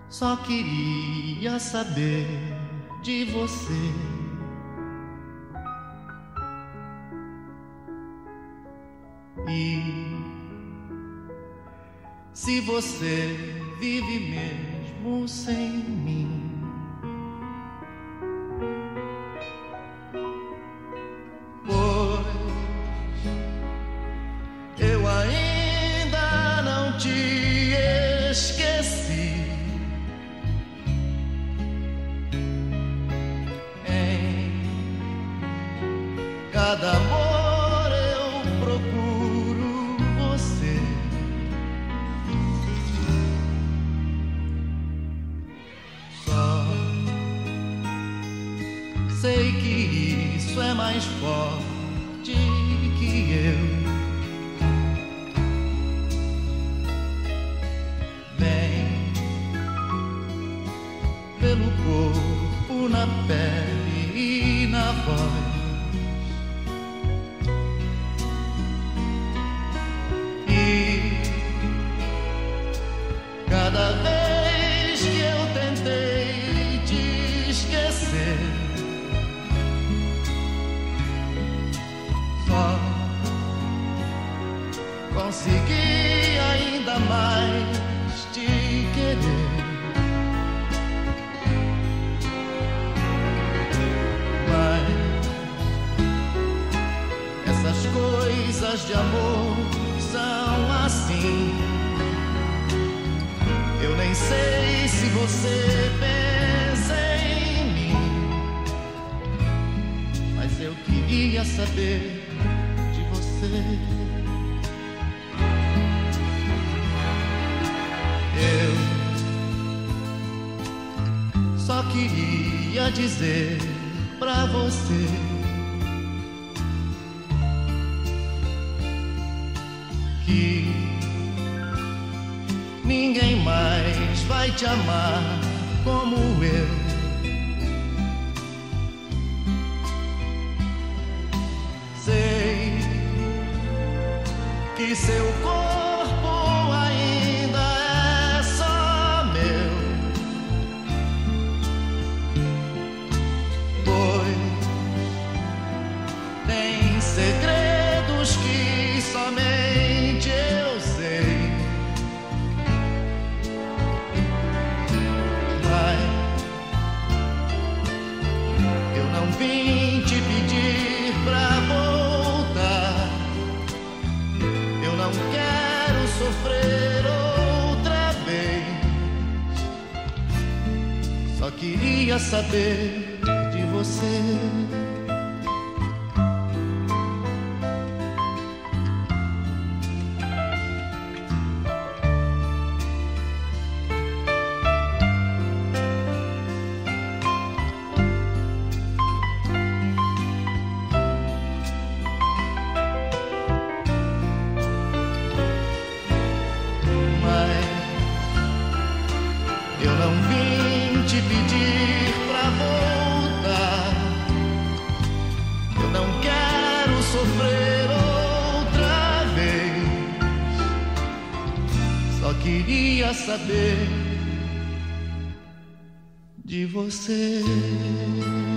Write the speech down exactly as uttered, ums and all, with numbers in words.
Só queria saber de você. E se você vive mesmo sem mim, pois eu ainda não te esqueci. Em cada amor eu procuro você. Só sei que isso é mais forte que eu. Vem pelo corpo, na pele e na voz. E cada vez que eu tentei te esquecer, só consegui ainda mais te querer. Essas coisas de amor são assim. Eu nem sei se você pensa em mim, mas eu queria saber de você. Eu só queria dizer pra você que ninguém mais vai te amar como eu. Sei que seu corpo ainda é só meu, pois tem segredos que somente eu sei. Mas eu não vim te pedir pra voltar. Eu não quero sofrer outra vez. Só queria saber de você. Eu não vim te pedir pra voltar. Eu não quero sofrer outra vez. Só queria saber de você.